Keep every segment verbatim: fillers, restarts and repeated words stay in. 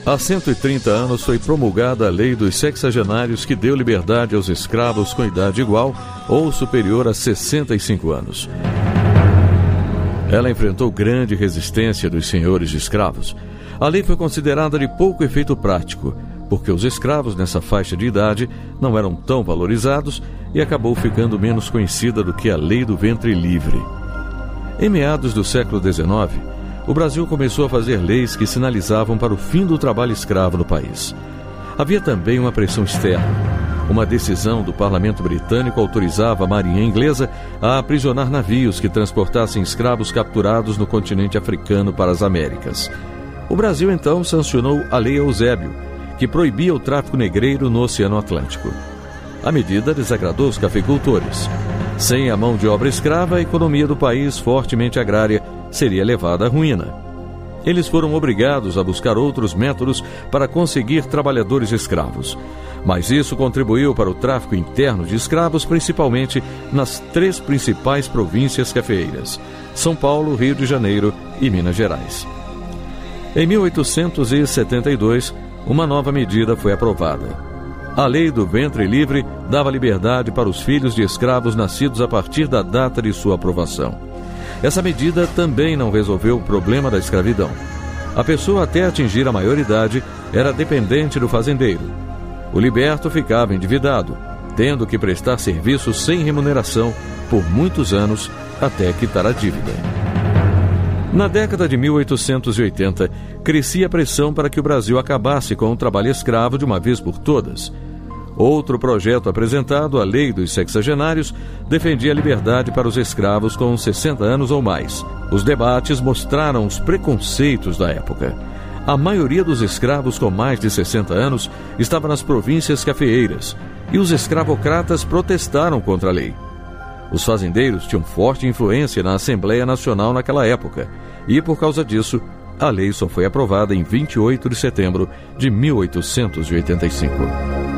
Há cento e trinta anos foi promulgada a Lei dos Sexagenários, que deu liberdade aos escravos com idade igual ou superior a sessenta e cinco anos. Ela enfrentou grande resistência dos senhores de escravos. A lei foi considerada de pouco efeito prático, porque os escravos nessa faixa de idade não eram tão valorizados e acabou ficando menos conhecida do que a Lei do Ventre Livre. Em meados do século dezenove, o Brasil começou a fazer leis que sinalizavam para o fim do trabalho escravo no país. Havia também uma pressão externa. Uma decisão do parlamento britânico autorizava a marinha inglesa a aprisionar navios que transportassem escravos capturados no continente africano para as Américas. O Brasil, então, sancionou a Lei Eusébio, que proibia o tráfico negreiro no Oceano Atlântico. A medida desagradou os cafeicultores. Sem a mão de obra escrava, a economia do país, fortemente agrária, seria levada à ruína. Eles foram obrigados a buscar outros métodos para conseguir trabalhadores escravos. Mas isso contribuiu para o tráfico interno de escravos, principalmente nas três principais províncias cafeeiras: São Paulo, Rio de Janeiro e Minas Gerais. Em mil oitocentos e setenta e dois, uma nova medida foi aprovada. A Lei do Ventre Livre dava liberdade para os filhos de escravos nascidos a partir da data de sua aprovação. Essa medida também não resolveu o problema da escravidão. A pessoa, até atingir a maioridade, era dependente do fazendeiro. O liberto ficava endividado, tendo que prestar serviço sem remuneração por muitos anos até quitar a dívida. Na década de mil oitocentos e oitenta, crescia a pressão para que o Brasil acabasse com o trabalho escravo de uma vez por todas. Outro projeto apresentado, a Lei dos Sexagenários, defendia a liberdade para os escravos com sessenta anos ou mais. Os debates mostraram os preconceitos da época. A maioria dos escravos com mais de sessenta anos estava nas províncias cafeeiras, e os escravocratas protestaram contra a lei. Os fazendeiros tinham forte influência na Assembleia Nacional naquela época, e por causa disso, a lei só foi aprovada em vinte e oito de setembro de mil oitocentos e oitenta e cinco.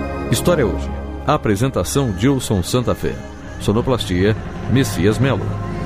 História Hoje. Apresentação: Dilson Santa Fé. Sonoplastia: Messias Melo.